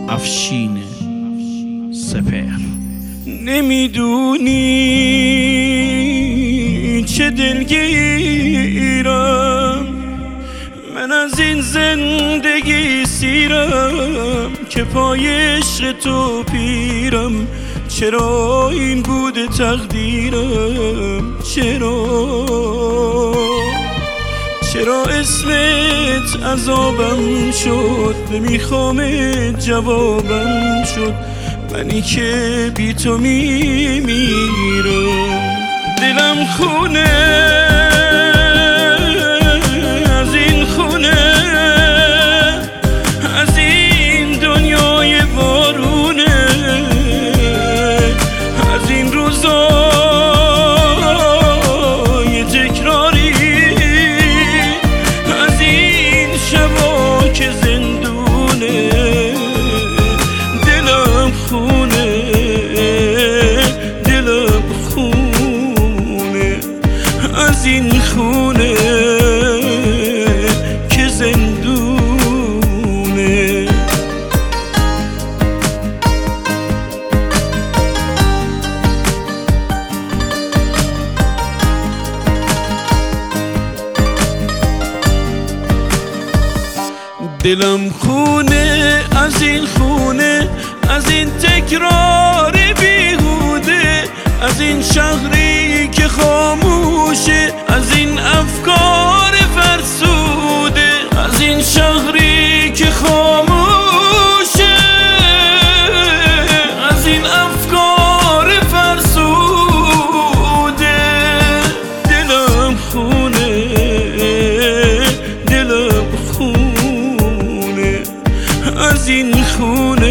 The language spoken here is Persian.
افشین سپهر. نمیدونی چه دلگیرم من از این زندگی سیرم که پای عشق تو پیرم. چرا این بوده تقدیرم؟ چرا اسمت عذابم شد؟ نمیخوام جوابم شد، منی که بی تو میمیرم. دلم خونه از این خونه، از این دنیای بارونه، از این روزای تکراری، از این شبا که زندونه. دلم خونه، دلم خونه، از این خونه که زندونه. دلم خونه از این خونه، از این تکرار بیهوده، از این شهری که خاموشه، از این افکار فرسوده، از این شهری که خاموشه، از این افکار فرسوده. دلم خونه، دلم خونه، از این خونه